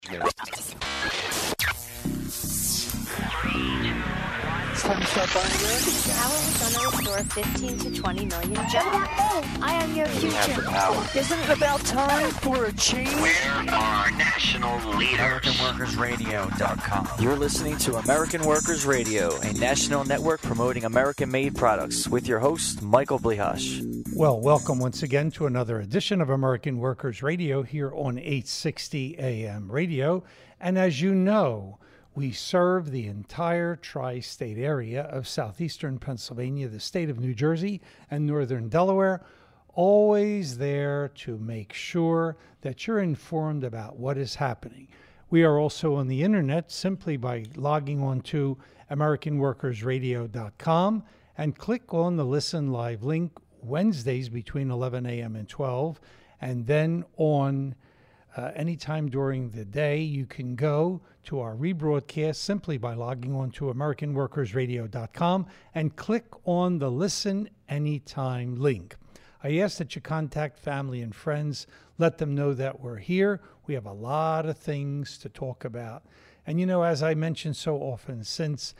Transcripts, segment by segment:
It's time to start buying American. How are we going to restore 15 to 20 million jobs? I am your We have the future. power. Isn't it about time for a change? Where are our national leaders? AmericanWorkersRadio.com. You're listening to American Workers Radio, a national network promoting American-made products, with your host, Michael Blihash. Well, welcome once again to another edition of American Workers Radio here on 860 AM radio. And as you know, we serve the entire tri-state area of southeastern Pennsylvania, the state of New Jersey, and northern Delaware, always there to make sure that you're informed about what is happening. We are also on the internet simply by logging on to AmericanWorkersRadio.com and click on the Listen Live link Wednesdays between 11 a.m. and 12, and then on anytime during the day, you can go to our rebroadcast simply by logging on to AmericanWorkersRadio.com and click on the Listen Anytime link. I ask that you contact family and friends, let them know that we're here. We have a lot of things to talk about. And you know, as I mentioned so often, since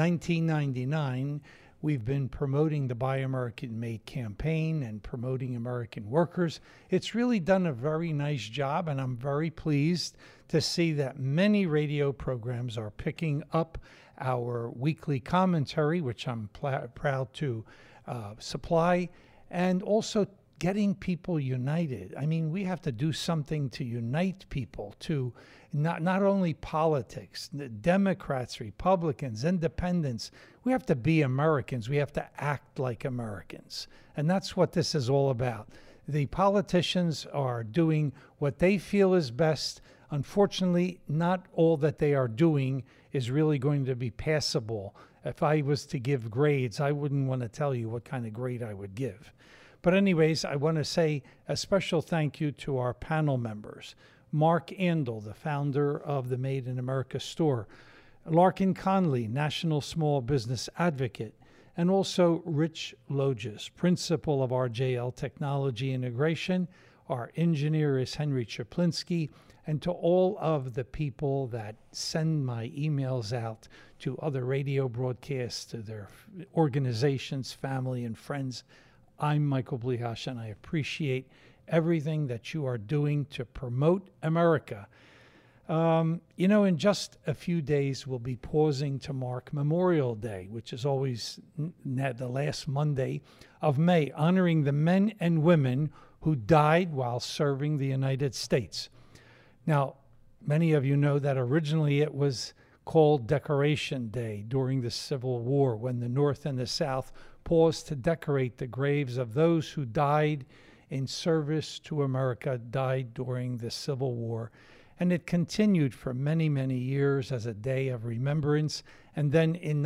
1999, we've been promoting the Buy American Made campaign and promoting American workers. It's really done a very nice job, and I'm very pleased to see that many radio programs are picking up our weekly commentary, which I'm proud to supply, and also getting people united. I mean, we have to do something to unite people, to not only politics, Democrats, Republicans, independents. We have to be Americans. We have to act like Americans. And that's what this is all about. The politicians are doing what they feel is best. Unfortunately, not all that they are doing is really going to be passable. If I was to give grades, I wouldn't want to tell you what kind of grade I would give. But anyways, I want to say a special thank you to our panel members. Mark Andel, the founder of the Made in America store. Larkin Conley, National Small Business Advocate. And also Rich Logis, principal of RJL Technology Integration. Our engineer is Henry Chaplinsky. And to all of the people that send my emails out to other radio broadcasts, to their organizations, family, and friends, I'm Michael Blihash, and I appreciate everything that you are doing to promote America. You know, in just a few days, we'll be pausing to mark Memorial Day, which is always the last Monday of May, honoring the men and women who died while serving the United States. Now, many of you know that originally it was called Decoration Day during the Civil War, when the North and the South paused to decorate the graves of those who died in service to America, died during the Civil War. And it continued for many, many years as a day of remembrance. And then in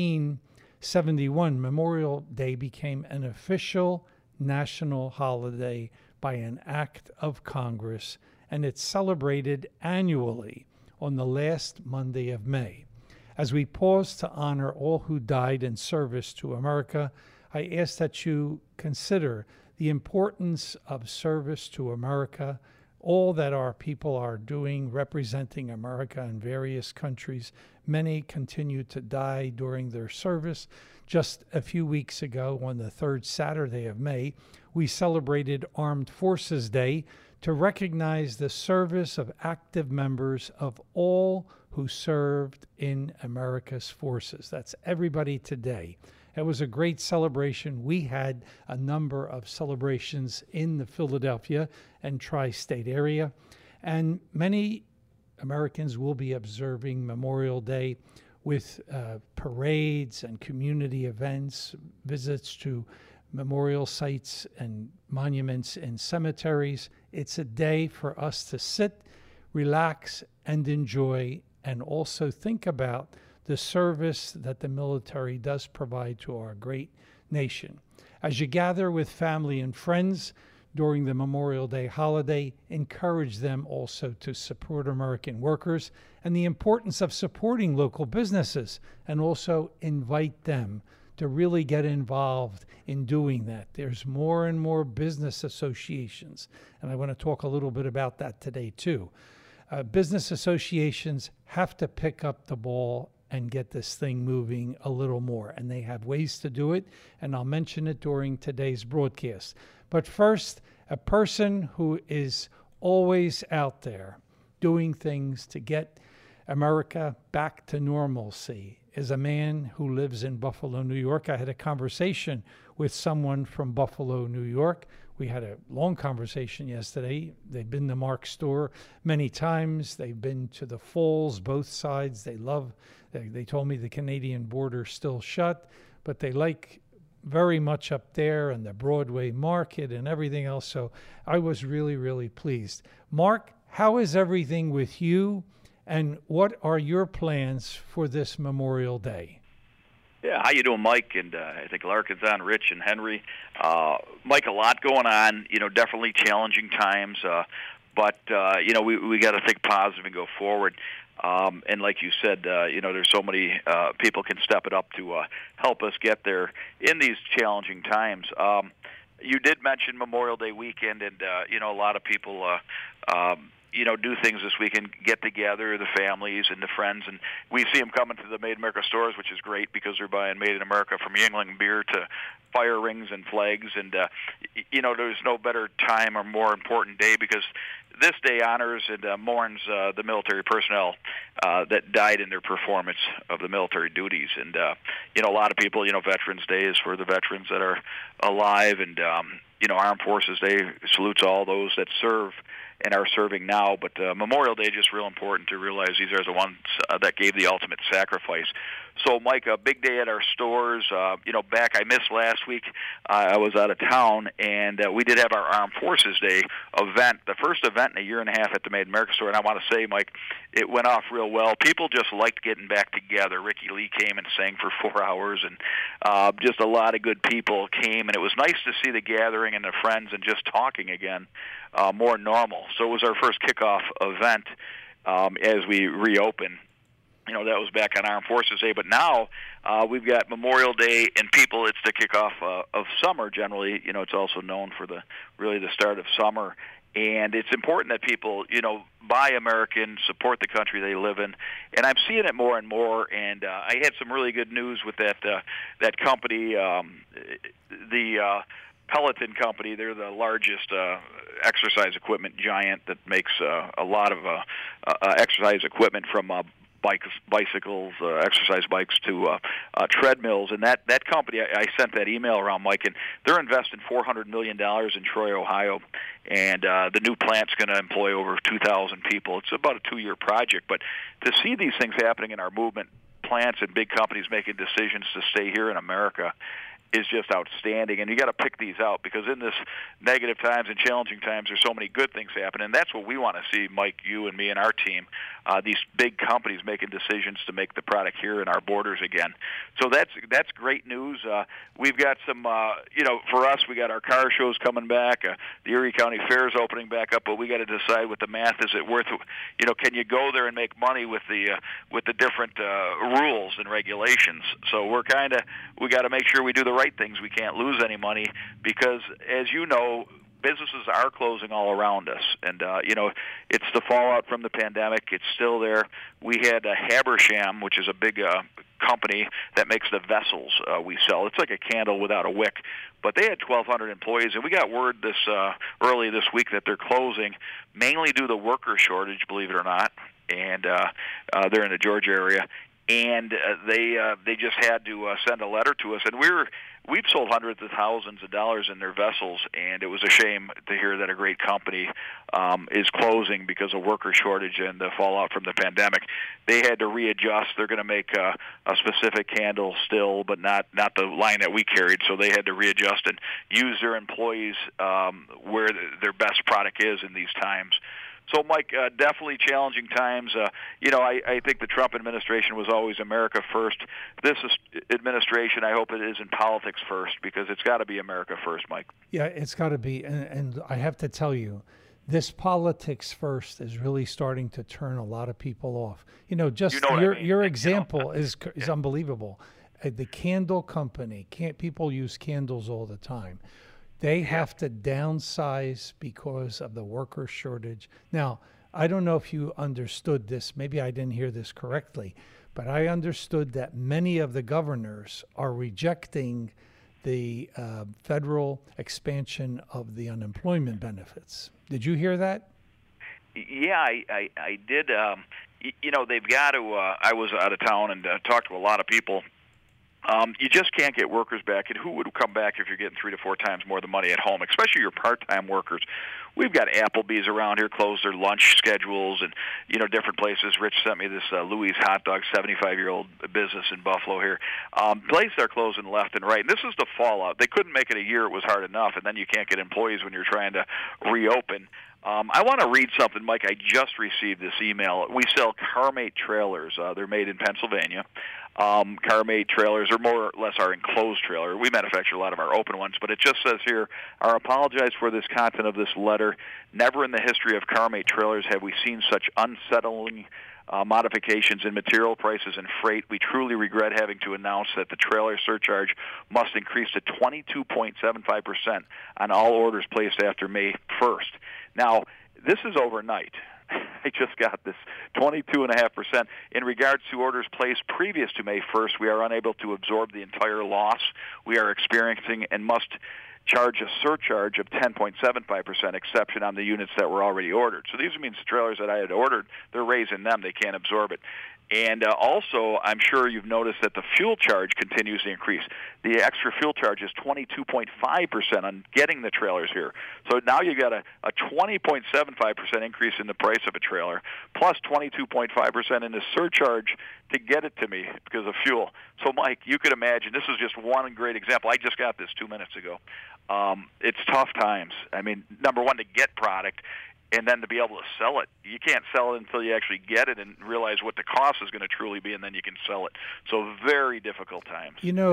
1971, Memorial Day became an official national holiday by an act of Congress, and it's celebrated annually on the last Monday of May. As we pause to honor all who died in service to America, I ask that you consider the importance of service to America, all that our people are doing representing America in various countries. Many continue to die during their service. Just a few weeks ago, on the third Saturday of May, we celebrated Armed Forces Day to recognize the service of active members of all who served in America's forces. That's everybody today. It was a great celebration. We had a number of celebrations in the Philadelphia and tri-state area, and many Americans will be observing Memorial Day with parades and community events, visits to memorial sites and monuments and cemeteries. It's a day for us to sit, relax, and enjoy, and also think about the service that the military does provide to our great nation. As you gather with family and friends during the Memorial Day holiday, encourage them also to support American workers and the importance of supporting local businesses, and also invite them to really get involved in doing that. There's more and more business associations, and I want to talk a little bit about that today too. business associations have to pick up the ball and get this thing moving a little more. And they have ways to do it, and I'll mention it during today's broadcast. But first, a person who is always out there doing things to get America back to normalcy is a man who lives in Buffalo, New York. I had a conversation with someone from Buffalo, New York. We had a long conversation yesterday. They've been to Mark's store many times. They've been to the falls, both sides. They told me the Canadian border's still shut, but they like very much up there and the Broadway market and everything else. So I was really, really pleased. Mark, how is everything with you, and what are your plans for this Memorial Day? Yeah, how you doing, Mike? And I think Larkin's on, Rich and Henry. Mike, a lot going on. Definitely challenging times, but we got to think positive and go forward. And like you said, there's so many people can step it up to help us get there in these challenging times. You did mention Memorial Day weekend, and a lot of people do things this weekend, get together, the families and the friends, and we see them coming to the Made in America stores, which is great because they're buying Made in America, from Yuengling beer to fire rings and flags, and there's no better time or more important day, because this day honors and mourns the military personnel that died in their performance of the military duties. And a lot of people, Veterans Day is for the veterans that are alive, and Armed Forces Day salutes all those that serve and are serving now. But Memorial Day is just real important to realize these are the ones that gave the ultimate sacrifice. So, Mike, a big day at our stores. I missed last week. I was out of town, and we did have our Armed Forces Day event, the first event in a year and a half at the Made in America store. And I want to say, Mike, it went off real well. People just liked getting back together. Ricky Lee came and sang for 4 hours, and just a lot of good people came. And it was nice to see the gathering and the friends and just talking again, more normal. So it was our first kickoff event as we reopen. That was back on Armed Forces Day. But now we've got Memorial Day, and people, it's the kickoff of summer generally. It's also known for the start of summer. And it's important that people, buy American, support the country they live in. And I'm seeing it more and more. And I had some really good news with that company, the Peloton company. They're the largest exercise equipment giant that makes a lot of exercise equipment from bicycles, exercise bikes to treadmills. And that company, I sent that email around, Mike, and they're investing $400 million in Troy, Ohio. And the new plant's going to employ over 2,000 people. It's about a 2-year project. But to see these things happening in our movement, plants and big companies making decisions to stay here in America, is just outstanding. And you got to pick these out, because in this negative times and challenging times, there's so many good things happening. And that's what we want to see, Mike, you and me and our team, these big companies making decisions to make the product here in our borders again. So that's great news. We've got some, for us, we got our car shows coming back. The Erie County Fair is opening back up, but we got to decide with the math, is it worth, can you go there and make money with the different rules and regulations? So we got to make sure we do the right things. We can't lose any money, because, as you know, businesses are closing all around us, and it's the fallout from the pandemic. It's still there. We had Habersham, which is a big company that makes the vessels we sell. It's like a candle without a wick, but they had 1,200 employees, and we got word early this week that they're closing, mainly due to the worker shortage, believe it or not, and they're in the Georgia area. And they just had to send a letter to us, and we've sold hundreds of thousands of dollars in their vessels, and it was a shame to hear that a great company is closing because of worker shortage and the fallout from the pandemic. They had to readjust. They're going to make a specific candle still, but not the line that we carried, so they had to readjust and use their employees where their best product is in these times. So, Mike, definitely challenging times. I think the Trump administration was always America first. This administration, I hope it is in politics first, because it's got to be America first, Mike. Yeah, it's got to be. And I have to tell you, this politics first is really starting to turn a lot of people off. Your example is unbelievable. The candle company, people use candles all the time. They have to downsize because of the worker shortage. Now, I don't know if you understood this. Maybe I didn't hear this correctly, but I understood that many of the governors are rejecting the federal expansion of the unemployment benefits. Did you hear that? Yeah, I did. They've got to. I was out of town and talked to a lot of people. You just can't get workers back. And who would come back if you're getting 3 to 4 times more than money at home, especially your part-time workers? We've got Applebee's around here close their lunch schedules and, different places. Rich sent me this Louis Hot Dog, 75-year-old business in Buffalo here. Places are closing left and right. And this is the fallout. They couldn't make it a year. It was hard enough. And then you can't get employees when you're trying to reopen. I want to read something, Mike. I just received this email. We sell CarMate trailers. They're made in Pennsylvania. CarMate trailers are more or less our enclosed trailer. We manufacture a lot of our open ones, but it just says here, I apologize for this content of this letter. Never in the history of CarMate trailers have we seen such unsettling modifications in material prices and freight. We truly regret having to announce that the trailer surcharge must increase to 22.75% on all orders placed after May 1st. Now, this is overnight. I just got this 22.5%. In regards to orders placed previous to May 1st, we are unable to absorb the entire loss we are experiencing and must charge a surcharge of 10.75% exception on the units that were already ordered. So these means the trailers that I had ordered, they're raising them. They can't absorb it. And also, I'm sure you've noticed that the fuel charge continues to increase. The extra fuel charge is 22.5% on getting the trailers here. So now you got a 20.75% increase in the price of a trailer, plus 22.5% in the surcharge to get it to me because of fuel. So, Mike, you could imagine, this is just one great example. I just got this 2 minutes ago. It's tough times. I mean, number one, to get product, and then to be able to sell it. You can't sell it until you actually get it and realize what the cost is going to truly be, and then you can sell it. So very difficult times.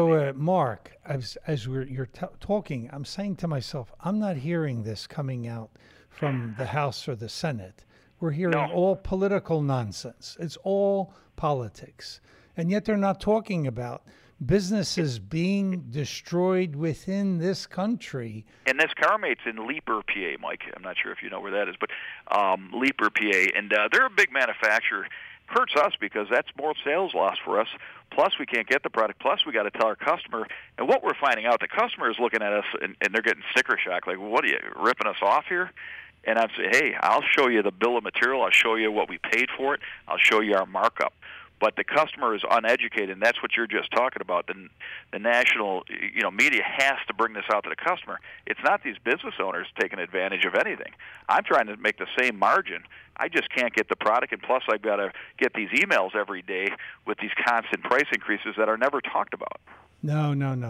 Mark, as you're talking, I'm saying to myself, I'm not hearing this coming out from the House or the Senate. We're hearing all political nonsense. It's all politics. And yet they're not talking about businesses being destroyed within this country. And this CarMate's in Leeper, PA, Mike. I'm not sure if you know where that is, but Leeper, PA. And they're a big manufacturer. Hurts us because that's more sales loss for us. Plus, we can't get the product. Plus, we got to tell our customer. And what we're finding out, the customer is looking at us, and they're getting sticker shock. Like, what are you, ripping us off here? And I'd say, hey, I'll show you the bill of material. I'll show you what we paid for it. I'll show you our markup. But the customer is uneducated, and that's what you're just talking about. The national media has to bring this out to the customer. It's not these business owners taking advantage of anything. I'm trying to make the same margin. I just can't get the product, and plus I've got to get these emails every day with these constant price increases that are never talked about. No.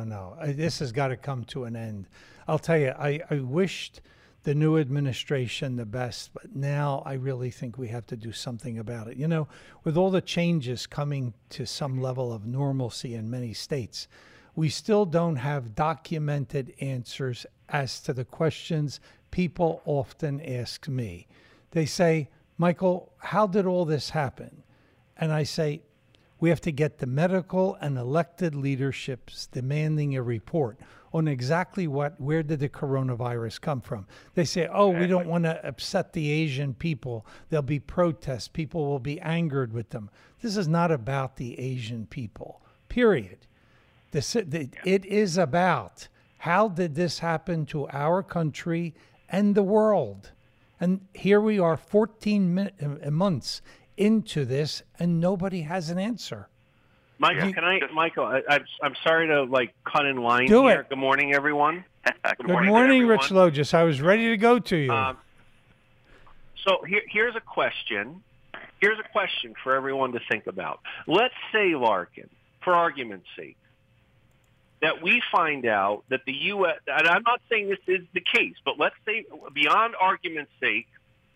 This has got to come to an end. I'll tell you, I wished the new administration the best, but now I really think we have to do something about it. With all the changes coming to some level of normalcy in many states, we still don't have documented answers as to the questions people often ask me. They say, Michael, how did all this happen? And I say, we have to get the medical and elected leaderships demanding a report on exactly where did the coronavirus come from. They say, we don't want to upset the Asian people. There'll be protests. People will be angered with them. This is not about the Asian people, period. It is about how did this happen to our country and the world. And here we are 14 months into this, and nobody has an answer. Michael, Michael, I'm sorry to cut in line Do here. it. Good morning, everyone. Good morning, Rich Logis. I was ready to go to you. So here's a question. Here's a question for everyone to think about. Let's say, Larkin, for argument's sake, that we find out that the U.S., and I'm not saying this is the case, but let's say, beyond argument's sake,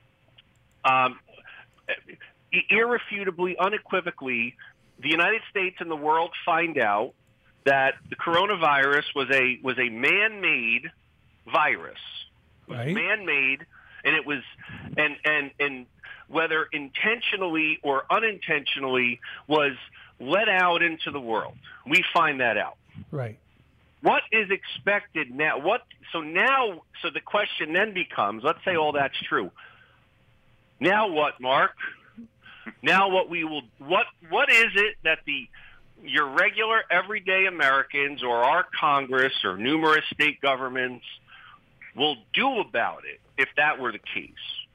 irrefutably, unequivally, the United States and the world find out that the coronavirus was a man-made virus. It was right. Man-made, and it was and whether intentionally or unintentionally was let out into the world. We find that out. Right. What is expected now? So the question then becomes, let's say all that's true. Now what, Mark? Now what is it that your regular everyday Americans or our Congress or numerous state governments will do about it if that were the case?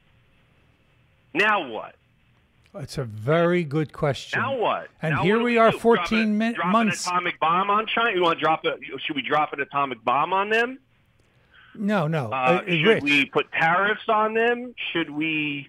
Now what? It's a very good question. Now what? And now here what we do are, do? 14 drop months. An atomic bomb on China? You want to drop it? Should we drop an atomic bomb on them? No. Should Rich, we put tariffs on them? Should we?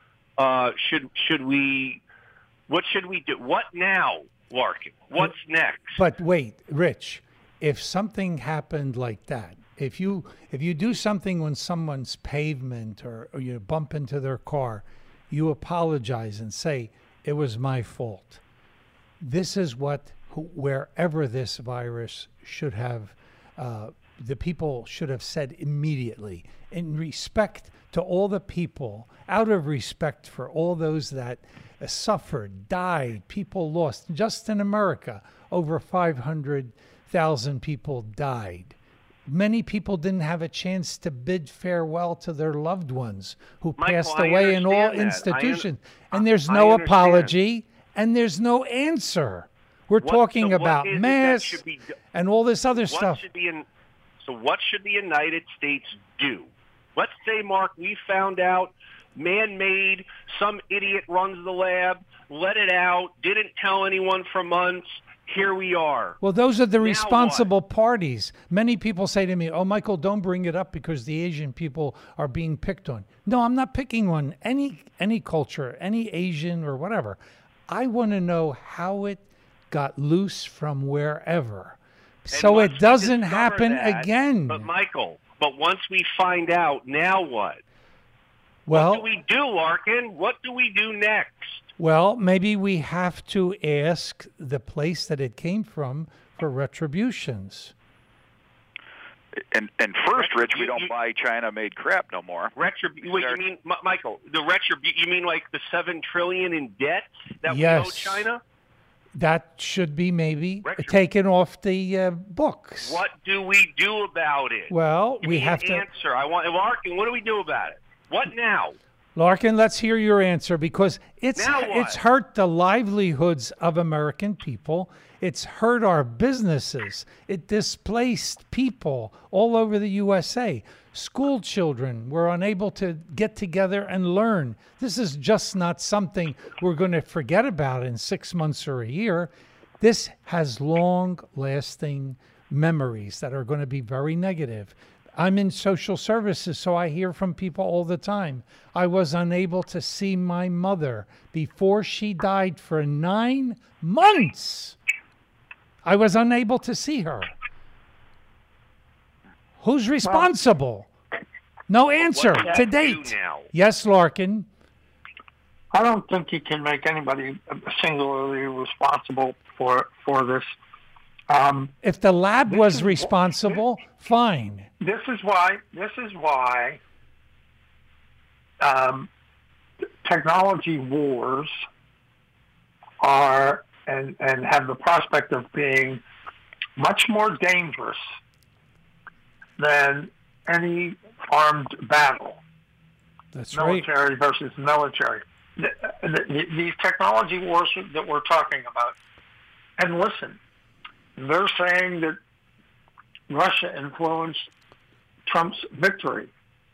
Should we? What should we do? What now, Larkin? What's next? But wait, Rich, if something happened like that, if you do something on someone's pavement or you bump into their car, you apologize and say, it was my fault. This is wherever this virus should have, the people should have said immediately, in respect to all the people, out of respect for all those that suffered, died, people lost. Just in America, over 500,000 people died. Many people didn't have a chance to bid farewell to their loved ones who passed away in all institutions. And there's no apology and there's no answer. We're talking about masks and all this other stuff. So what should the United States do? Let's say, Mark, we found out, man-made, some idiot runs the lab, let it out, didn't tell anyone for months. Here we are. Well, those are the responsible parties. Many people say to me, oh, Michael, don't bring it up because the Asian people are being picked on. No, I'm not picking on any culture, any Asian or whatever. I want to know how it got loose from wherever so it doesn't happen again. But, Michael, once we find out, now what? Well, what do we do, Larkin? What do we do next? Well, maybe we have to ask the place that it came from for retributions. And first, Rich, we don't buy China-made crap no more. Wait, you mean, Michael, you mean like the $7 trillion in debt that we owe China? That should be maybe taken off the books. What do we do about it? Well, we have to answer. Larkin, what do we do about it? What now? Larkin, let's hear your answer because it's hurt the livelihoods of American people. It's hurt our businesses. It displaced people all over the USA. School children were unable to get together and learn. This is just not something we're going to forget about in 6 months or a year. This has long-lasting memories that are going to be very negative. I'm in social services, so I hear from people all the time. I was unable to see my mother before she died for 9 months. I was unable to see her. Who's responsible? No answer to date. Yes, Larkin. I don't think you can make anybody singularly responsible for this. If the lab was responsible, fine. This is why technology wars are and have the prospect of being much more dangerous than any armed battle. That's military versus military. These technology wars that we're talking about. And listen, they're saying that Russia influenced Trump's victory.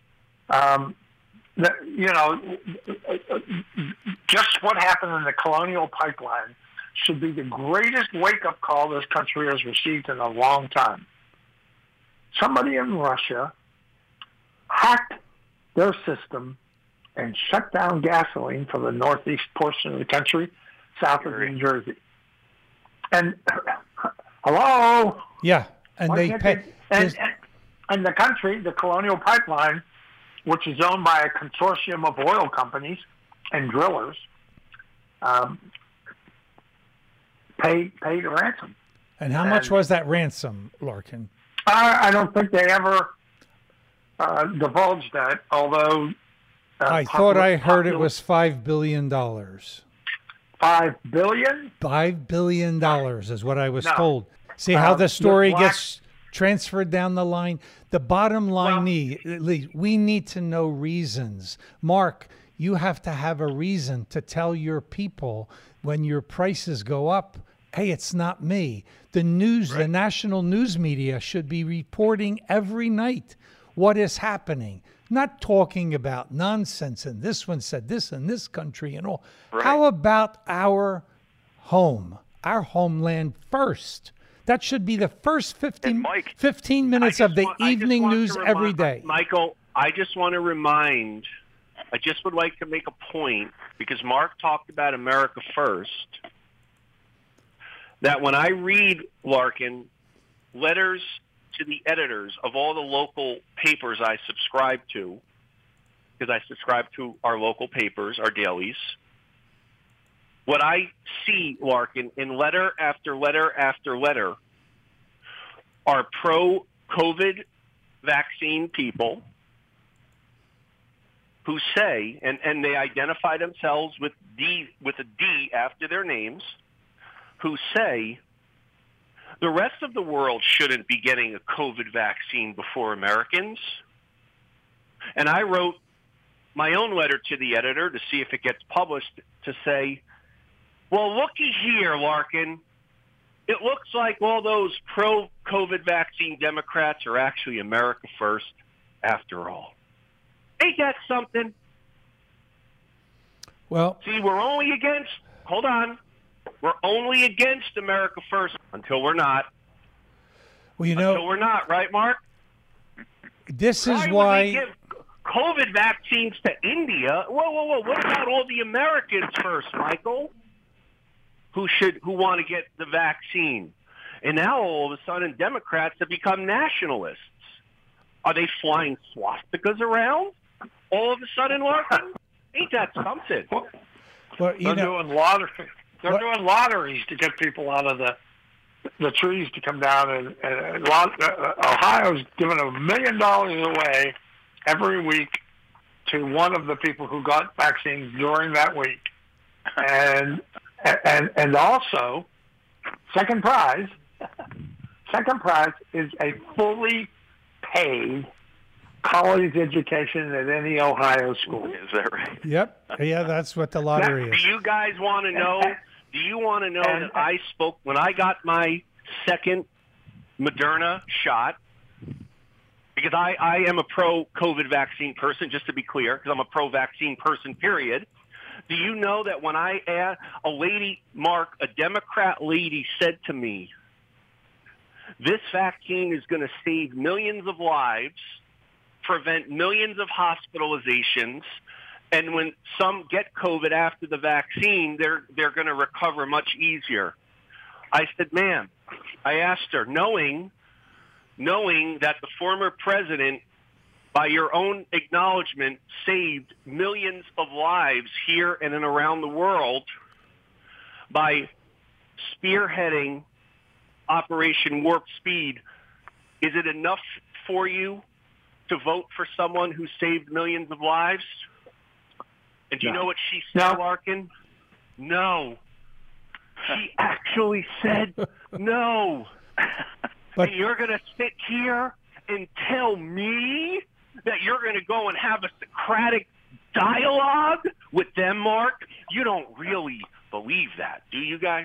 Just what happened in the Colonial Pipeline should be the greatest wake-up call this country has received in a long time. Somebody in Russia hacked their system and shut down gasoline for the northeast portion of the country, south of New Jersey. And hello? Yeah, and they pay. And the country, the Colonial Pipeline, which is owned by a consortium of oil companies and drillers, paid a ransom. And how much was that ransom, Larkin? I don't think they ever divulged that, although... I thought I heard it was $5 billion. $5 billion? $5 billion is what I was told. See how the story gets transferred down the line? The bottom line, we need to know reasons. Mark, you have to have a reason to tell your people when your prices go up, hey, it's not me. The news, the national news media should be reporting every night what is happening, not talking about nonsense. And this one said this in this country and all. Right. How about our home, our homeland first? That should be the first 15 minutes of the evening news every day. Michael, I just would like to make a point, because Mark talked about America First, that when I read, Larkin, letters to the editors of all the local papers I subscribe to, because I subscribe to our local papers, our dailies, what I see, Larkin, in letter after letter after letter are pro-COVID vaccine people who say, and they identify themselves with a D after their names, who say the rest of the world shouldn't be getting a COVID vaccine before Americans. And I wrote my own letter to the editor to see if it gets published to say, well, looky here, Larkin. It looks like all those pro-COVID vaccine Democrats are actually America First after all. Ain't that something? Well, see, we're only against America First until we're not. Well, you know, until we're not, right, Mark? This is why we give COVID vaccines to India. Whoa! What about all the Americans first, Michael? Who want to get the vaccine? And now all of a sudden, Democrats have become nationalists. Are they flying swastikas around all of a sudden, Larkin? Ain't that something? Well, They're doing lotteries. They're doing lotteries to get people out of the trees to come down, and Ohio's giving $1 million away every week to one of the people who got vaccines during that week, and also second prize is a fully paid college education at any Ohio school. Is that right? Yep. Yeah, that's what the lottery is. Do you guys want to know? Do you want to know that I spoke when I got my second Moderna shot? Because I am a pro-COVID vaccine person, just to be clear, because I'm a pro-vaccine person, period. Do you know that when I asked a lady, Mark, a Democrat lady said to me, this vaccine is going to save millions of lives, prevent millions of hospitalizations, and when some get COVID after the vaccine, they're going to recover much easier. I said, ma'am, I asked her, knowing that the former president, by your own acknowledgement, saved millions of lives here and around the world by spearheading Operation Warp Speed, is it enough for you to vote for someone who saved millions of lives? And do you know what she said, Larkin? No. She actually said no. But and you're going to sit here and tell me that you're going to go and have a Socratic dialogue with them, Mark? You don't really believe that, do you guys?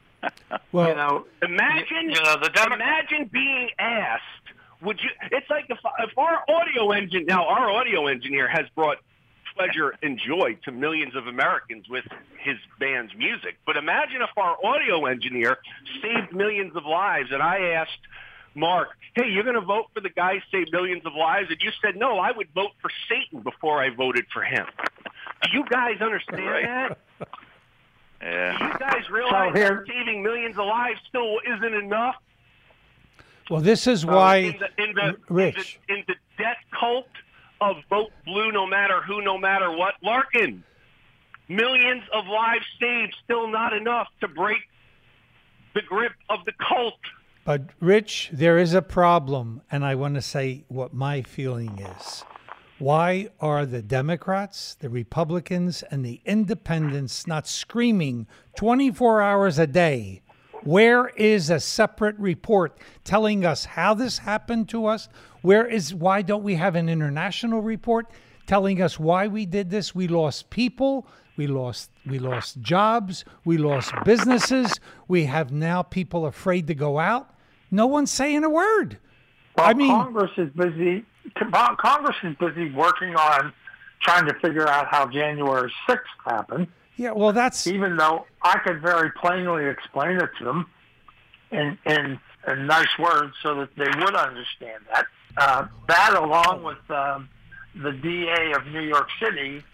Well, imagine being asked. Would you? It's like if our audio engineer has brought pleasure and joy to millions of Americans with his band's music. But imagine if our audio engineer saved millions of lives, and I asked Mark, hey, you're going to vote for the guy who saved millions of lives? And you said, no, I would vote for Satan before I voted for him. Do you guys understand that? Yeah. Do you guys realize that saving millions of lives still isn't enough? Well, this is why, Rich. In the death cult of vote blue no matter who, no matter what, Larkin, millions of lives saved, still not enough to break the grip of the cult. But, Rich, there is a problem, and I want to say what my feeling is. Why are the Democrats, the Republicans, and the independents not screaming 24 hours a day? Where is a separate report telling us how this happened to us? Why don't we have an international report? telling us why we did this. We lost people. We lost jobs. We lost businesses. We have now people afraid to go out. No one's saying a word. Well, I mean, Congress is busy working on trying to figure out how January 6th happened. yeah, well, that's Even though I could very plainly explain it to them in nice words so that they would understand that. That, along with the DA of New York City,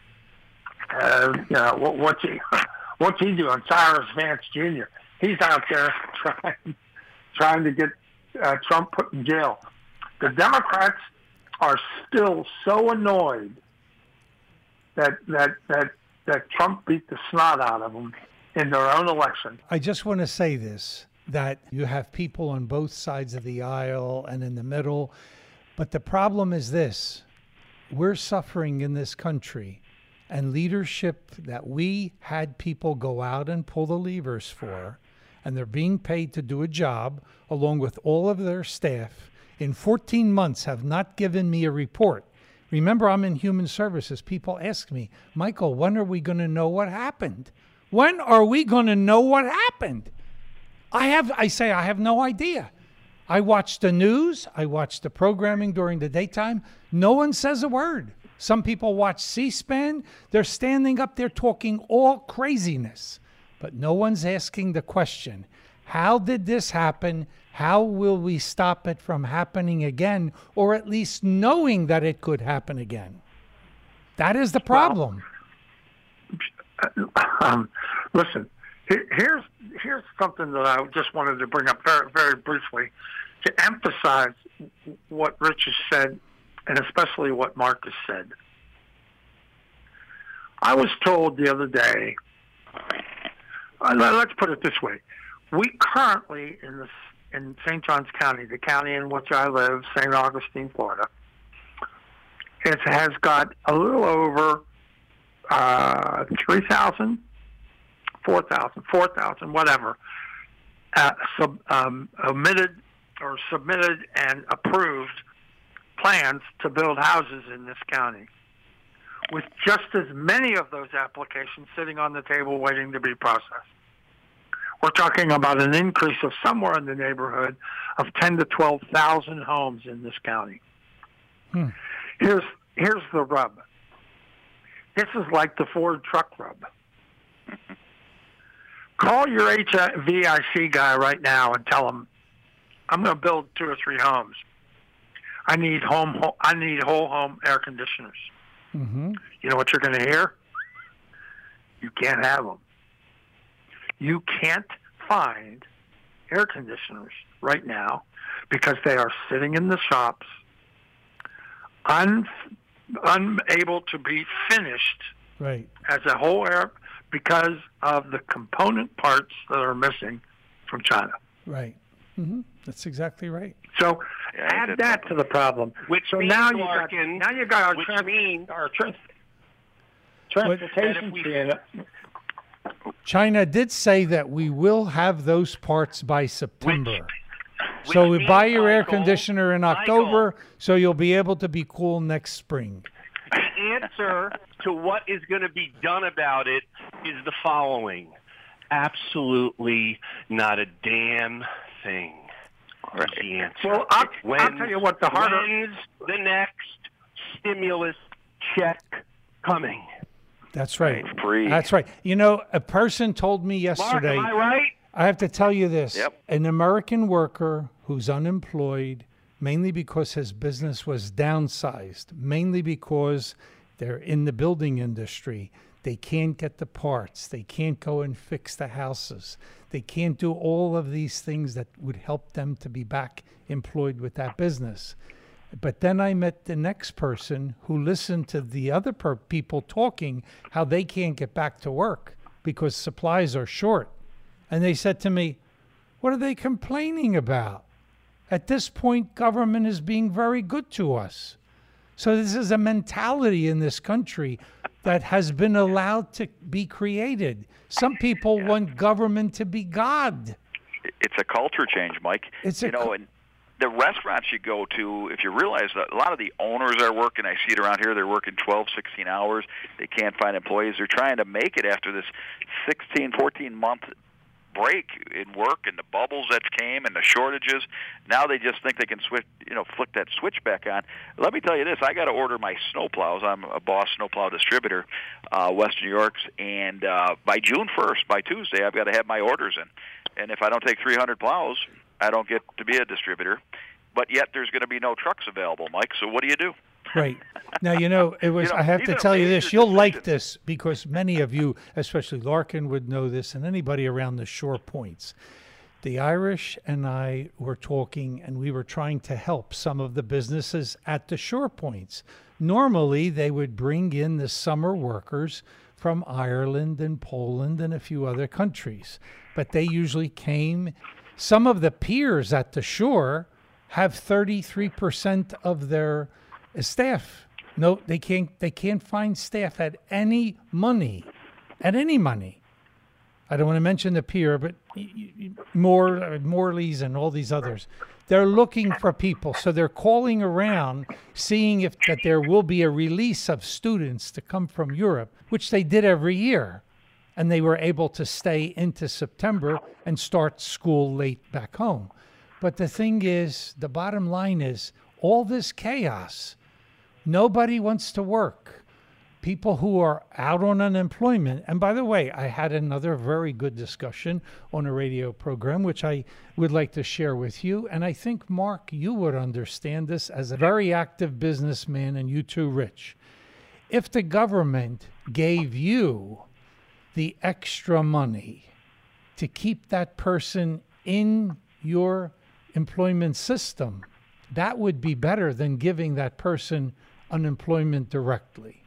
what's he doing? Cyrus Vance Jr. He's out there trying to get Trump put in jail. The Democrats are still so annoyed that Trump beat the snot out of them in their own election. I just want to say this, that you have people on both sides of the aisle and in the middle. But the problem is this: we're suffering in this country, and leadership that we had people go out and pull the levers for, and they're being paid to do a job along with all of their staff, in 14 months have not given me a report. Remember, I'm in human services. People ask me, Michael, when are we going to know what happened? When are we going to know what happened? I say I have no idea. I watch the news. I watch the programming during the daytime. No one says a word. Some people watch C-SPAN. They're standing up there talking all craziness. But no one's asking the question, how did this happen? How will we stop it from happening again, or at least knowing that it could happen again? That is the problem. Listen, here's something that I just wanted to bring up very, very briefly to emphasize what Rich has said, and especially what Mark has said. I was told the other day, let's put it this way. We currently, in St. Johns County, the county in which I live, St. Augustine, Florida, it has got a little over 3,000, 4,000, whatever, omitted or submitted and approved plans to build houses in this county, with just as many of those applications sitting on the table waiting to be processed. We're talking about an increase of somewhere in the neighborhood of 10 to 12,000 homes in this county. Here's the rub. This is like the Ford truck rub. Call your HVAC guy right now and tell him, I'm going to build 2 or 3 homes. I need whole home air conditioners. Mm-hmm. You know what you're going to hear? You can't have them. You can't find air conditioners right now because they are sitting in the shops, unable to be finished Right. as a whole air because of the component parts that are missing from China. Right. Mm-hmm. That's exactly right. So add that to the problem. Which so means, now Larkin, you got our, which transportation we- fee in it. China did say that we will have those parts by September. So we means, buy your air Michael, conditioner in October, so you'll be able to be cool next spring. The answer to what is going to be done about it is the following. Absolutely not a damn thing. That's the answer. Well, I'll tell you what, when's the next stimulus check coming? That's right. Free. That's right. You know, a person told me yesterday. Mark, am I right? I have to tell you this. Yep. An American worker who's unemployed, mainly because his business was downsized, mainly because they're in the building industry. They can't get the parts. They can't go and fix the houses. They can't do all of these things that would help them to be back employed with that business. But then I met the next person who listened to the other people talking how they can't get back to work because supplies are short. And they said to me, what are they complaining about? At this point, government is being very good to us. So this is a mentality in this country that has been allowed to be created. Some people want government to be God. It's a culture change, Mike. It's and the restaurants you go to, if you realize that a lot of the owners are working, I see it around here, they're working 12, 16 hours. They can't find employees. They're trying to make it after this 16, 14-month break in work and the bubbles that came and the shortages. Now they just think they can flick that switch back on. Let me tell you this, I got to order my snowplows. I'm a Boss snowplow distributor, Western New York's, and by June 1st, by Tuesday, I've got to have my orders in. And if I don't take 300 plows, I don't get to be a distributor. But yet there's going to be no trucks available, Mike, so what do you do? Right. Now, it was, I have to tell you this, you'll like this because many of you, especially Larkin, would know this, and anybody around the shore points. The Irish and I were talking, and we were trying to help some of the businesses at the shore points. Normally, they would bring in the summer workers from Ireland and Poland and a few other countries, but they usually came. Some of the piers at the shore have 33% of their staff. No, they can't find staff at any money. I don't want to mention the pier, but Morley's and all these others. They're looking for people, so they're calling around, seeing that there will be a release of students to come from Europe, which they did every year, and they were able to stay into September and start school late back home. But the thing is, the bottom line is, all this chaos, nobody wants to work. People who are out on unemployment, and by the way, I had another very good discussion on a radio program, which I would like to share with you. And I think, Mark, you would understand this as a very active businessman, and you too, Rich. If the government gave you the extra money to keep that person in your employment system, that would be better than giving that person unemployment directly,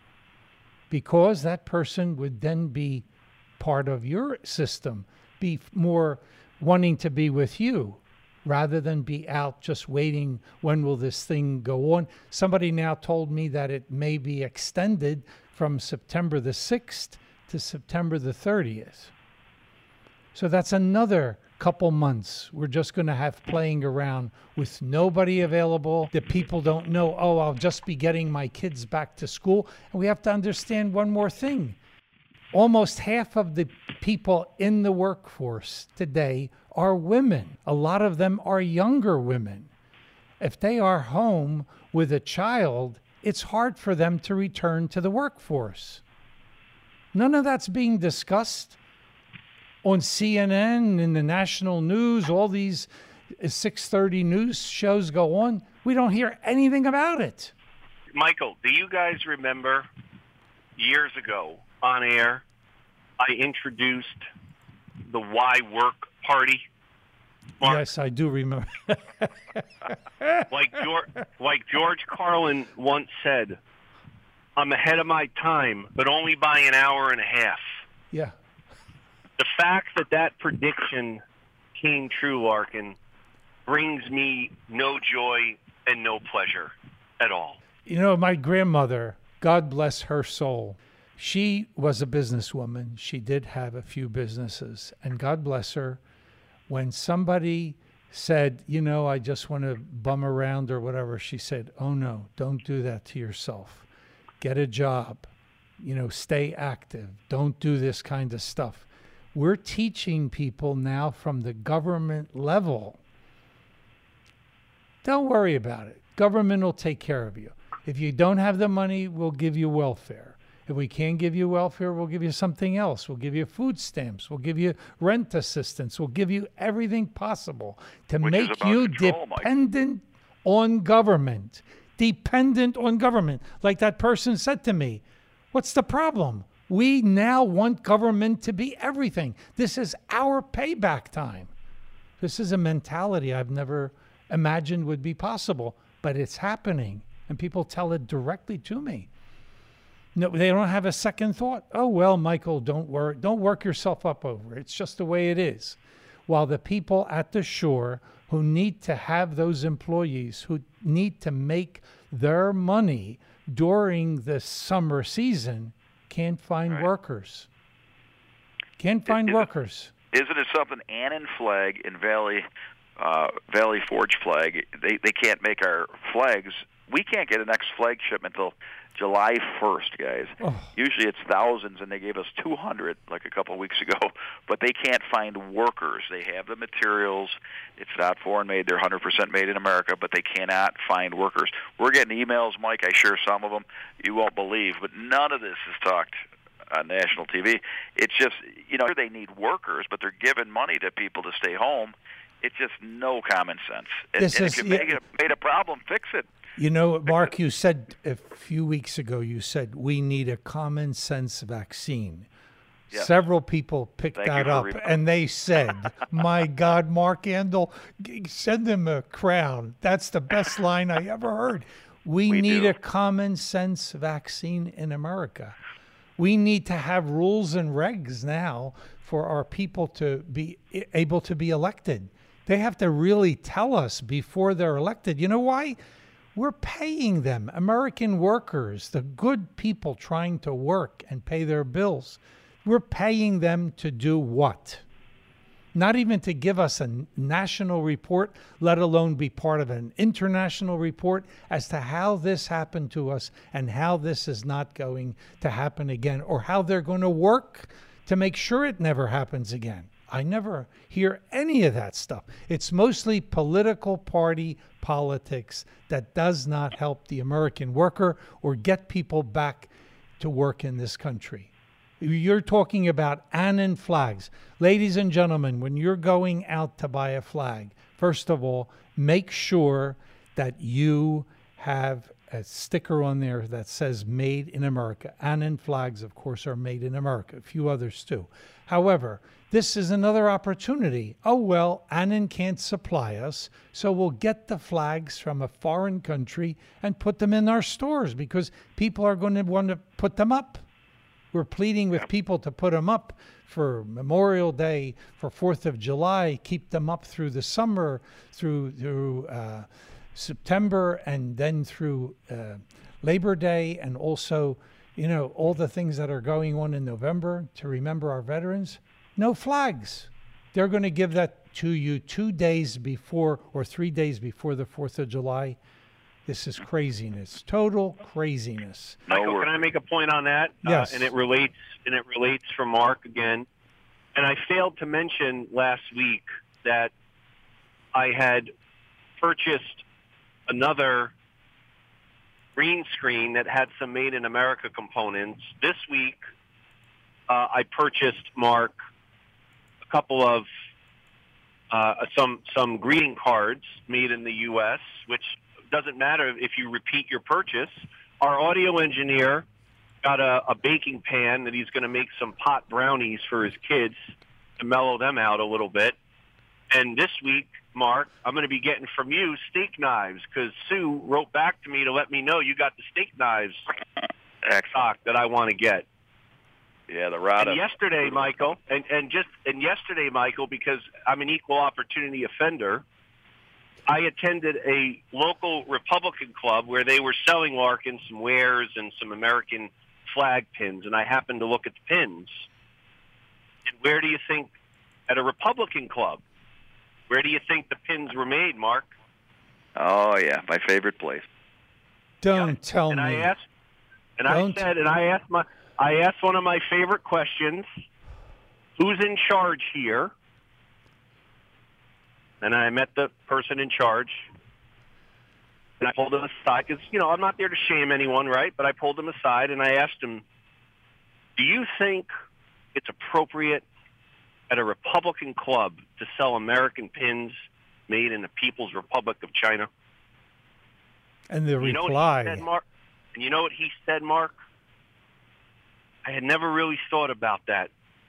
because that person would then be part of your system, be more wanting to be with you rather than be out just waiting, when will this thing go on? Somebody now told me that it may be extended from September the 6th to September the 30th. So that's another couple months we're just going to have playing around with nobody available. The people don't know, oh, I'll just be getting my kids back to school. And we have to understand one more thing. Almost half of the people in the workforce today are women. A lot of them are younger women. If they are home with a child, it's hard for them to return to the workforce. None of that's being discussed on CNN, in the national news. All these 6:30 news shows go on. We don't hear anything about it. Michael, do you guys remember years ago on air, I introduced the Why Work Party? Mark? Yes, I do remember. like George Carlin once said, I'm ahead of my time, but only by an hour and a half. Yeah. The fact that prediction came true, Larkin, brings me no joy and no pleasure at all. My grandmother, God bless her soul, she was a businesswoman. She did have a few businesses. And God bless her, when somebody said, I just want to bum around or whatever, she said, oh, no, don't do that to yourself. Get a job. Stay active. Don't do this kind of stuff. We're teaching people now from the government level. Don't worry about it. Government will take care of you. If you don't have the money, we'll give you welfare. If we can't give you welfare, we'll give you something else. We'll give you food stamps. We'll give you rent assistance. We'll give you everything possible to make you dependent on government. Dependent on government. Like that person said to me, what's the problem? We now want government to be everything. This is our payback time. This is a mentality I've never imagined would be possible, but it's happening, and people tell it directly to me. No, they don't have a second thought. Oh, well, Michael, don't worry. Don't work yourself up over it. It's just the way it is. While the people at the shore who need to have those employees, who need to make their money during the summer season, can't find workers. Can't find workers. Isn't it something Ann and Flag in Valley Valley Forge flag. They can't make our flags. We can't get a next flag shipment until July 1st, guys. Oh. Usually it's thousands, and they gave us 200 like a couple of weeks ago, but they can't find workers. They have the materials. It's not foreign made. They're 100% made in America, but they cannot find workers. We're getting emails, Mike. I share some of them. You won't believe, but none of this is talked on national TV. It's just, they need workers, but they're giving money to people to stay home. It's just no common sense. And if you made a problem, fix it. Mark, you said a few weeks ago, you said we need a common sense vaccine. Yes. Several people picked that up, and they said, my God, Mark Andel, send him a crown. That's the best line I ever heard. We need a common sense vaccine in America. We need to have rules and regs now for our people to be able to be elected. They have to really tell us before they're elected. You know why? We're paying them, American workers, the good people trying to work and pay their bills. We're paying them to do what? Not even to give us a national report, let alone be part of an international report as to how this happened to us and how this is not going to happen again, or how they're going to work to make sure it never happens again. I never hear any of that stuff. It's mostly political party politics that does not help the American worker or get people back to work in this country. You're talking about Annan flags. Ladies and gentlemen, when you're going out to buy a flag, first of all, make sure that you have a sticker on there that says Made in America. Annan flags, of course, are made in America. A few others too. However, this is another opportunity. Oh, well, Annan can't supply us, so we'll get the flags from a foreign country and put them in our stores because people are going to want to put them up. We're pleading with people to put them up for Memorial Day, for 4th of July, keep them up through the summer, through September, and then through Labor Day, and also, all the things that are going on in November to remember our veterans. No flags. They're going to give that to you 2 days before or 3 days before the 4th of July. This is craziness, total craziness. Michael, can I make a point on that? Yes. And it relates from Mark again. And I failed to mention last week that I had purchased another green screen that had some Made in America components. This week, I purchased, Mark, a couple of some greeting cards made in the U.S., which doesn't matter if you repeat your purchase. Our audio engineer got a baking pan that he's going to make some pot brownies for his kids to mellow them out a little bit. And this week, Mark, I'm going to be getting from you steak knives because Sue wrote back to me to let me know you got the steak knives stock that I want to get. Yeah, the Rada. And yesterday, Michael, yesterday, Michael, because I'm an equal opportunity offender, I attended a local Republican club where they were selling Larkin some wares and some American flag pins, and I happened to look at the pins. And where do you think, at a Republican club, where do you think the pins were made, Mark? Oh, yeah, my favorite place. Don't tell me. I asked one of my favorite questions, who's in charge here? And I met the person in charge, and I pulled him aside because, I'm not there to shame anyone, right? But I pulled him aside, and I asked him, do you think it's appropriate at a Republican club to sell American pins made in the People's Republic of China? And the reply... You know what he said, Mark? I had never really thought about that.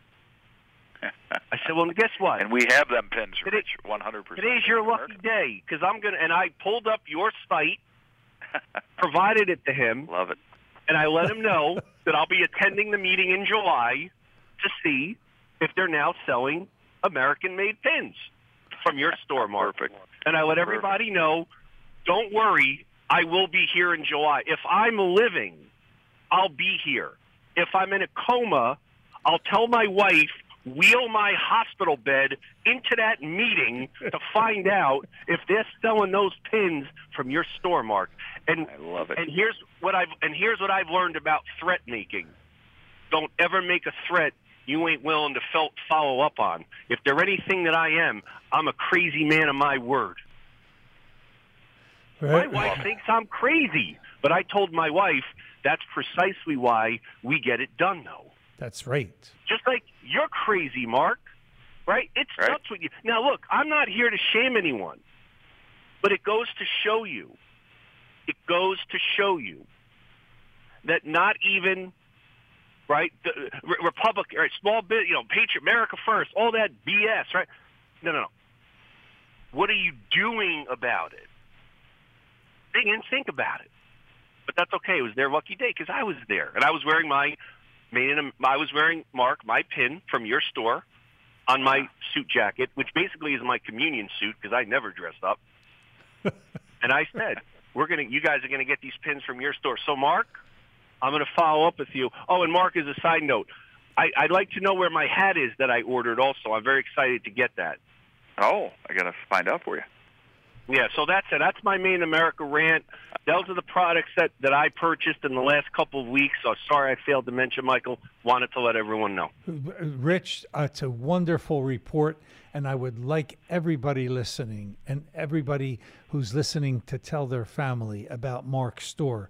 I said, well, guess what? And we have them pins, Rich, 100%. Today's your lucky day, because and I pulled up your site, provided it to him. Love it. And I let him know that I'll be attending the meeting in July to see if they're now selling American-made pins from your store, Mark. Perfect. And I let everybody know, don't worry, I will be here in July. If I'm living, I'll be here. If I'm in a coma, I'll tell my wife wheel my hospital bed into that meeting to find out if they're selling those pins from your store, Mark. And I love it. And here's what I've learned about threat making. Don't ever make a threat you ain't willing to follow up on. If they're anything that I am, I'm a crazy man of my word. Right. My wife thinks I'm crazy, but I told my wife that's precisely why we get it done, though. That's right. Just like you're crazy, Mark, right? It's right. nuts with you. Now, look, I'm not here to shame anyone, but it goes to show you. It goes to show you that not even, right, the Republican, right, small bit, Patriot, America First, all that BS, right? No. What are you doing about it? They didn't think about it. But that's okay. It was their lucky day because I was there. And I was wearing Mark, my pin from your store on my suit jacket, which basically is my communion suit because I never dress up. And I said, you guys are going to get these pins from your store. So, Mark, I'm going to follow up with you. Oh, and Mark, as a side note, I'd like to know where my hat is that I ordered also. I'm very excited to get that. Oh, I got to find out for you. Yeah, so that's it. That's my Made in America rant. Those are the products that I purchased in the last couple of weeks. So sorry I failed to mention, Michael. Wanted to let everyone know. Rich, it's a wonderful report, and I would like everybody listening and everybody who's listening to tell their family about Mark's store.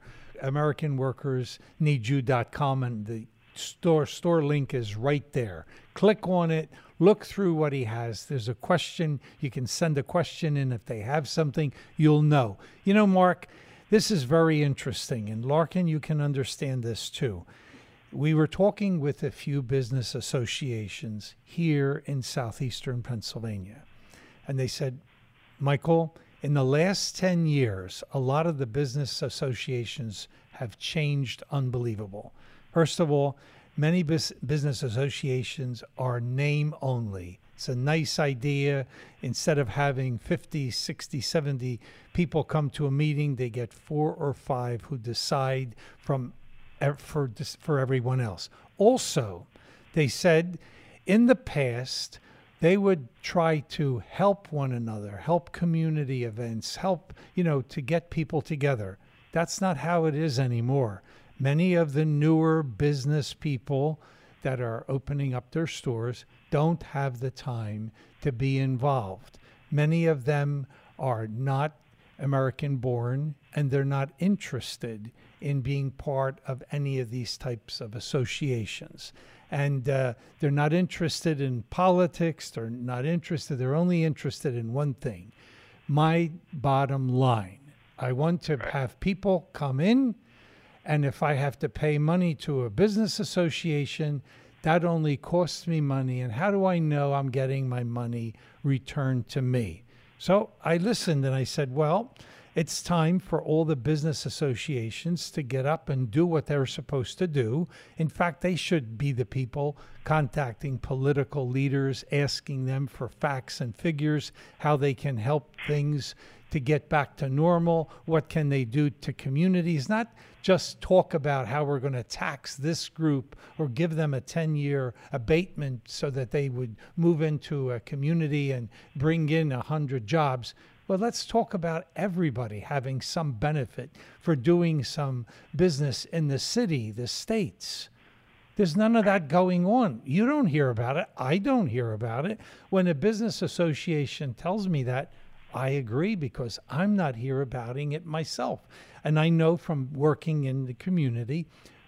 AmericanWorkersNeedYou.com, and the store link is right there. Click on it. Look through what he has. There's a question. You can send a question in. If they have something, you'll know. Mark, this is very interesting. And Larkin, you can understand this too. We were talking with a few business associations here in southeastern Pennsylvania. And they said, Michael, in the last 10 years, a lot of the business associations have changed unbelievable. First of all, many business associations are name only. It's a nice idea. Instead of having 50, 60, 70 people come to a meeting, they get 4 or 5 who decide for everyone else. Also, they said in the past, they would try to help one another, help community events, help, to get people together. That's not how it is anymore. Many of the newer business people that are opening up their stores don't have the time to be involved. Many of them are not American born, and they're not interested in being part of any of these types of associations. And they're not interested in politics. They're not interested. They're only interested in one thing: my bottom line. I want to have people come in, and if I have to pay money to a business association, that only costs me money. And how do I know I'm getting my money returned to me? So I listened and I said, well, it's time for all the business associations to get up and do what they're supposed to do. In fact, they should be the people contacting political leaders, asking them for facts and figures, how they can help things to get back to normal. What can they do to communities? Not just talk about how we're going to tax this group or give them a 10-year abatement so that they would move into a community and bring in 100 jobs. Well, let's talk about everybody having some benefit for doing some business in the city, the states. There's none of that going on. You don't hear about it. I don't hear about it. When a business association tells me that, I agree, because I'm not hearing about it myself. And I know from working in the community,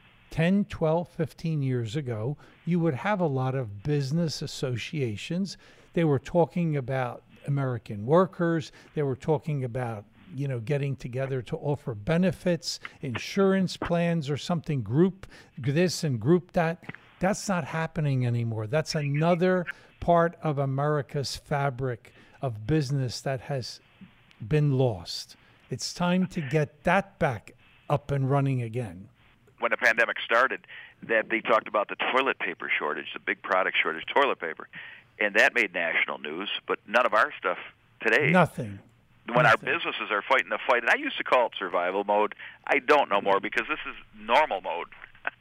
10, 12, 15 years ago, you would have a lot of business associations. They were talking about American workers. They were talking about, getting together to offer benefits, insurance plans or something, group this and group that. That's not happening anymore. That's another part of America's fabric of business that has been lost. It's time to get that back up and running again. When the pandemic started, that they talked about the toilet paper shortage, the big product shortage, toilet paper, and that made national news, but none of our stuff today. Nothing. When our businesses are fighting the fight, and I used to call it survival mode. I don't know more because this is normal mode.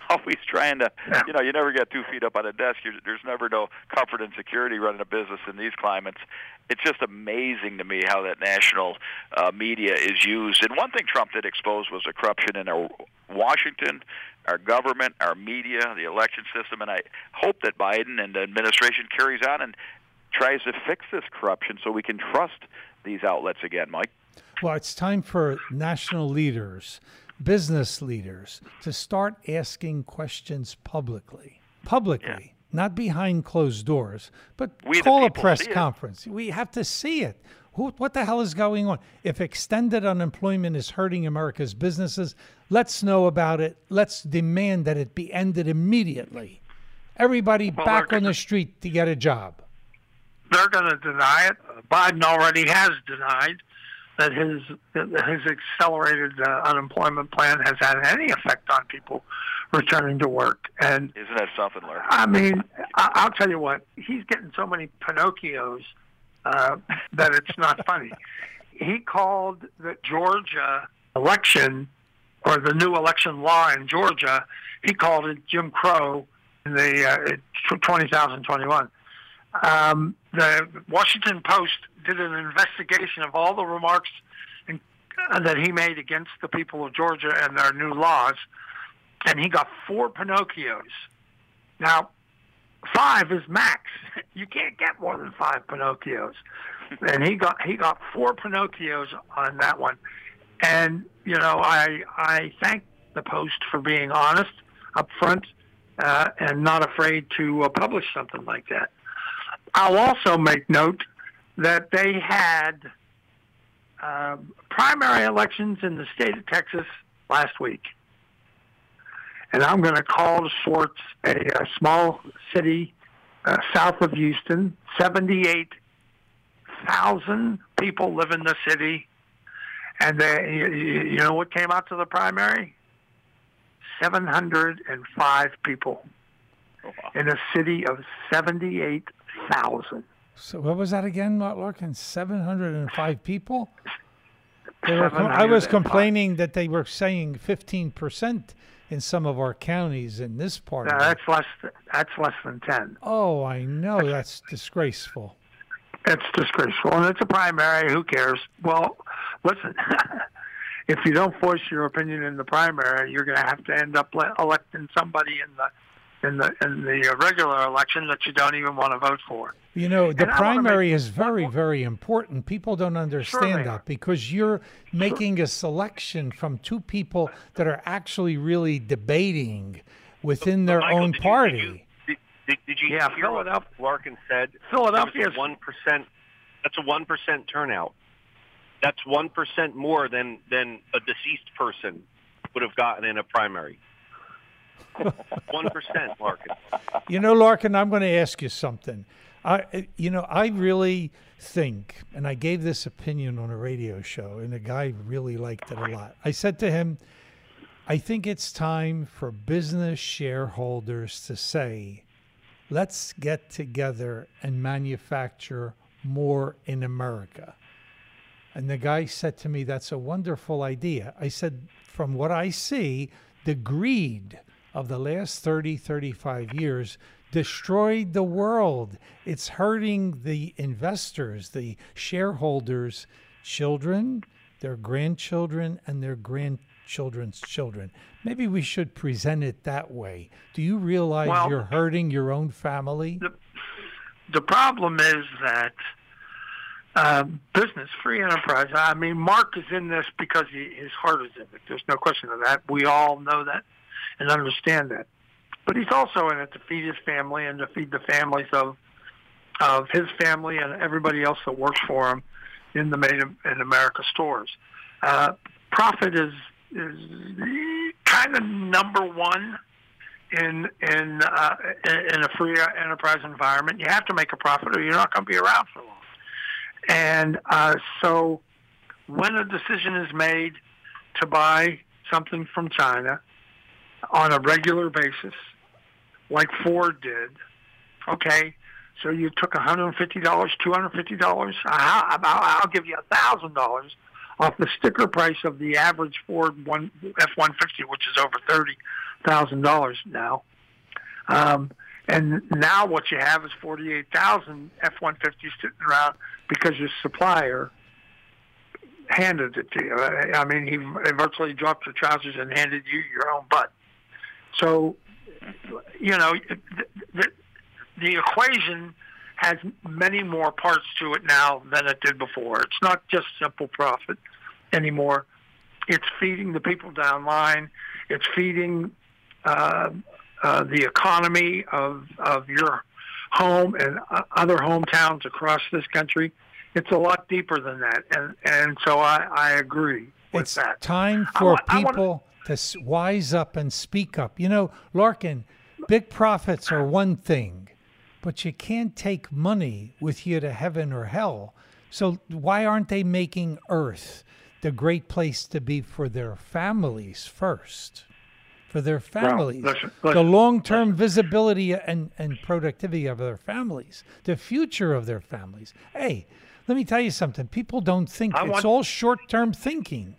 always trying to, you never get 2 feet up on a desk. There's never no comfort and security running a business in these climates. It's just amazing to me how that national media is used. And one thing Trump did expose was the corruption in our Washington, our government, our media, the election system. And I hope that Biden and the administration carries on and tries to fix this corruption so we can trust these outlets again, Mike. Well, it's time for national leaders, business leaders, to start asking questions publicly, not behind closed doors, but call a press conference. We have to see it. What the hell is going on? If extended unemployment is hurting America's businesses, let's know about it. Let's demand that it be ended immediately. Everybody back on the street to get a job. They're going to deny it. Biden already has denied that his accelerated unemployment plan has had any effect on people returning to work. And isn't that something, Larry? I mean, I'll tell you what, he's getting so many Pinocchios that it's not funny. He called the Georgia election, or the new election law in Georgia, he called it Jim Crow in the 2021. The Washington Post did an investigation of all the remarks that he made against the people of Georgia and their new laws, and he got 4 Pinocchios. Now, 5 is max. You can't get more than 5 Pinocchios, and he got 4 Pinocchios on that one. And I thank the Post for being honest, upfront, and not afraid to publish something like that. I'll also make note that they had primary elections in the state of Texas last week. And I'm going to call to Swartz, a small city south of Houston. 78,000 people live in the city. And you know what came out to the primary? 705 people in a city of 78,000. So what was that again, Larkin? 705 people? I was complaining that they were saying 15% in some of our counties in this part. No, that's less than 10. Oh, I know. That's disgraceful. It's disgraceful, and it's a primary. Who cares? Well, listen. If you don't voice your opinion in the primary, you're going to have to end up electing somebody in the regular election that you don't even want to vote for. The primary is very, very important. People don't understand that because you're making a selection from 2 people that are actually really debating within their Michael, own party. Did you hear what Larkin said? Philadelphia is 1%. That's a 1% turnout. That's 1% more than a deceased person would have gotten in a primary. 1%, Larkin. Larkin, I'm going to ask you something. I really think, and I gave this opinion on a radio show, and the guy really liked it a lot. I said to him, I think it's time for business shareholders to say, let's get together and manufacture more in America. And the guy said to me, that's a wonderful idea. I said, from what I see, the greed of the last 30, 35 years destroyed the world. It's hurting the investors, the shareholders' children, their grandchildren, and their grandchildren's children. Maybe we should present it that way. Do you realize you're hurting your own family? The problem is that business, free enterprise, I mean, Mark is in this because his heart is in it. There's no question of that. We all know that and understand that. But he's also in it to feed his family and to feed the families of his family and everybody else that works for him in the Made in America stores. Profit is kind of number one in a free enterprise environment. You have to make a profit or you're not going to be around for long. And so when a decision is made to buy something from China on a regular basis, like Ford did, okay, so you took $150, $250, I'll give you $1,000 off the sticker price of the average Ford F-150, which is over $30,000 now. And now what you have is 48,000 F-150s sitting around because your supplier handed it to you. I mean, he virtually dropped your trousers and handed you your own butt. So, you know, the equation has many more parts to it now than it did before. It's not just simple profit anymore. It's feeding the people down line. It's feeding the economy of your home and other hometowns across this country. It's a lot deeper than that, and so I agree with that. It's time for people to wise up and speak up. You know, Larkin, big profits are one thing, but you can't take money with you to heaven or hell. So why aren't they making Earth the great place to be for their families first? For their families, well, listen, the long-term visibility and productivity of their families, the future of their families. Hey, let me tell you something. People don't think it's all short-term thinking.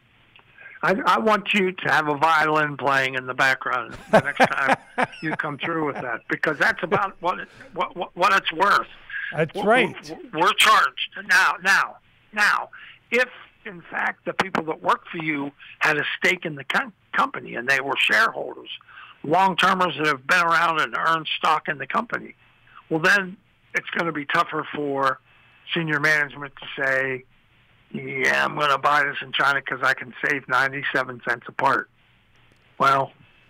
I want you to have a violin playing in the background the next time you come through with that, because that's about what it's worth. That's right. We're charged now. If in fact the people that work for you had a stake in the company and they were shareholders, long-termers that have been around and earned stock in the company, well, then it's going to be tougher for senior management to say, yeah, I'm going to buy this in China because I can save 97 cents a part. Well,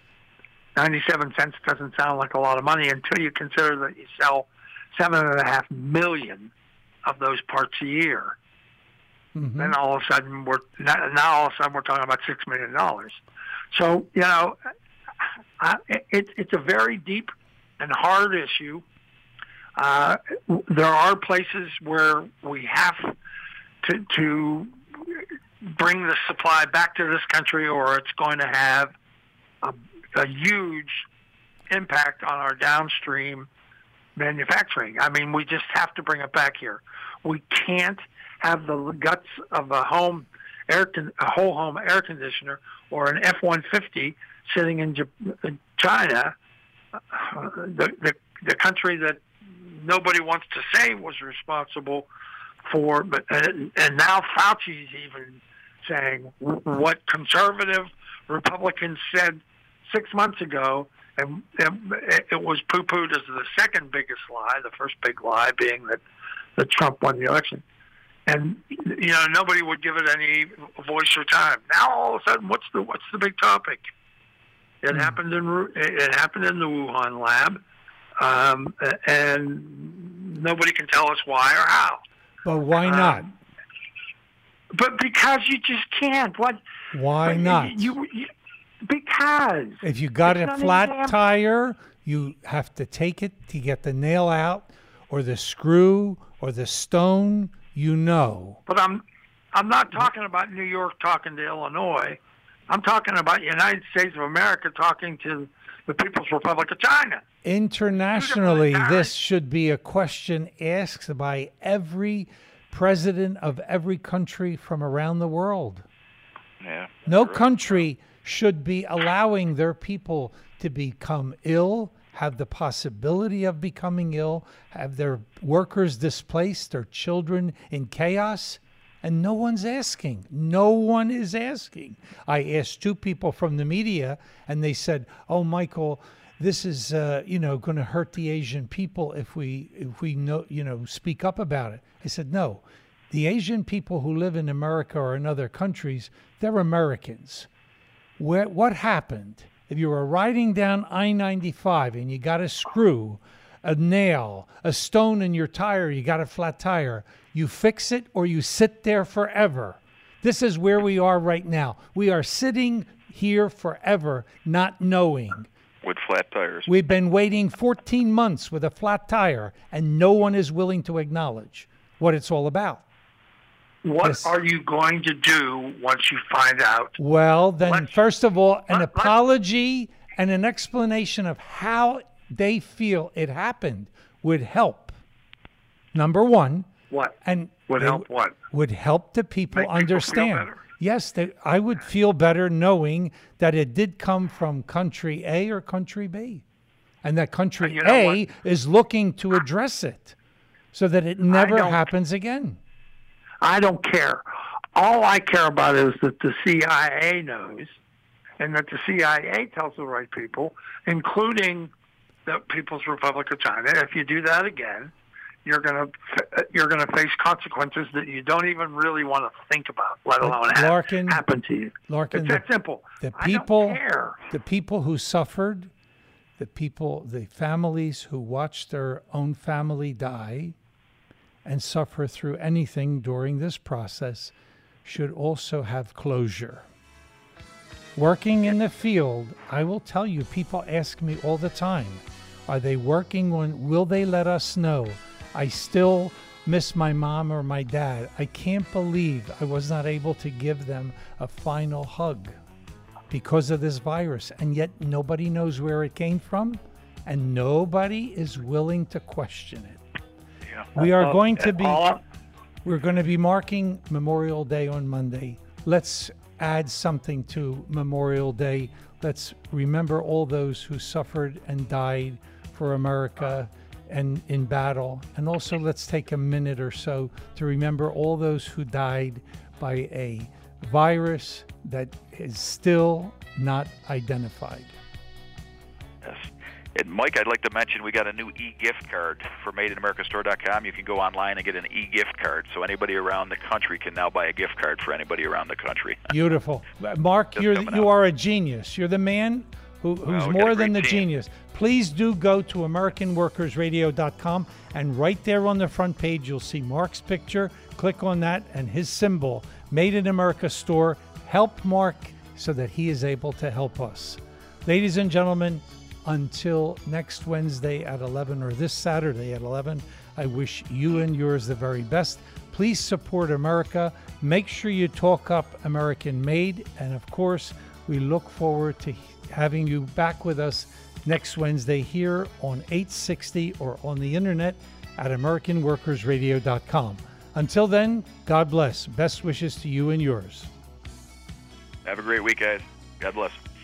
97 cents doesn't sound like a lot of money until you consider that you sell 7.5 million of those parts a year. Mm-hmm. Then all of a sudden we're talking about $6 million. So, you know, it's a very deep and hard issue. There are places where we have to bring the supply back to this country, or it's going to have a huge impact on our downstream manufacturing. I mean, we just have to bring it back here. We can't have the guts of a whole home air conditioner or an F-150 sitting in China, the country that nobody wants to say was responsible for, but and now Fauci's even saying what conservative Republicans said 6 months ago, and it was poo-pooed as the second biggest lie, the first big lie being that Trump won the election. And, you know, nobody would give it any voice or time. Now all of a sudden, what's the big topic? It happened in the Wuhan lab, and nobody can tell us why or how. But why not? But because you just can't. What? Why not? Because if you got a flat tire, you have to take it to get the nail out, or the screw, or the stone. You know. But I'm not talking about New York talking to Illinois. I'm talking about the United States of America talking to the People's Republic of China. Internationally, this should be a question asked by every president of every country from around the world. Yeah. No country should be allowing their people to become ill, have the possibility of becoming ill, have their workers displaced, their children in chaos, and no one's asking. No one is asking. I asked two people from the media, and they said, "Oh, Michael, this is going to hurt the Asian people if we speak up about it." I said, "No, the Asian people who live in America or in other countries, they're Americans. What happened? If you were riding down I-95 and you got a screw, a nail, a stone in your tire, you got a flat tire, you fix it or you sit there forever. This is where we are right now. We are sitting here forever, not knowing. With flat tires. We've been waiting 14 months with a flat tire, and no one is willing to acknowledge what it's all about. What are you going to do once you find out? Well, then, first of all, an apology and an explanation of how they feel it happened would help. Number one. What? And Would they help what? Would help the people Make people feel understand. better? Yes, I would feel better knowing that it did come from country A or country B, and that country You know A is looking to address it so that it never happens again. I don't care. All I care about is that the CIA knows, and that the CIA tells the right people, including the People's Republic of China. If you do that again, you're gonna face consequences that you don't even really want to think about, let alone happen to you. Larkin, it's that simple. The I people, don't care. the people who suffered, the families who watched their own family die and suffer through anything during this process should also have closure. Working in the field, I will tell you, people ask me all the time, are they working on, will they let us know? I still miss my mom or my dad. I can't believe I was not able to give them a final hug because of this virus. And yet nobody knows where it came from, and nobody is willing to question it. Yeah. We are going to be, we're going to be marking Memorial Day on Monday. Let's add something to Memorial Day. Let's remember all those who suffered and died for America and in battle. And also let's take a minute or so to remember all those who died by a virus that is still not identified. Yes. And Mike, I'd like to mention we got a new e-gift card for MadeInAmericaStore.com. You can go online and get an e-gift card, so anybody around the country can now buy a gift card for anybody around the country. Beautiful. Mark, you are a genius. You're the man who's more than the genius. Please do go to AmericanWorkersRadio.com, and right there on the front page you'll see Mark's picture. Click on that and his symbol, Made in America Store. Help Mark so that he is able to help us. Ladies and gentlemen, until next Wednesday at 11, or this Saturday at 11, I wish you and yours the very best. Please support America. Make sure you talk up American Made. And of course, we look forward to having you back with us next Wednesday here on 860 or on the internet at AmericanWorkersRadio.com. Until then, God bless. Best wishes to you and yours. Have a great week, guys. God bless.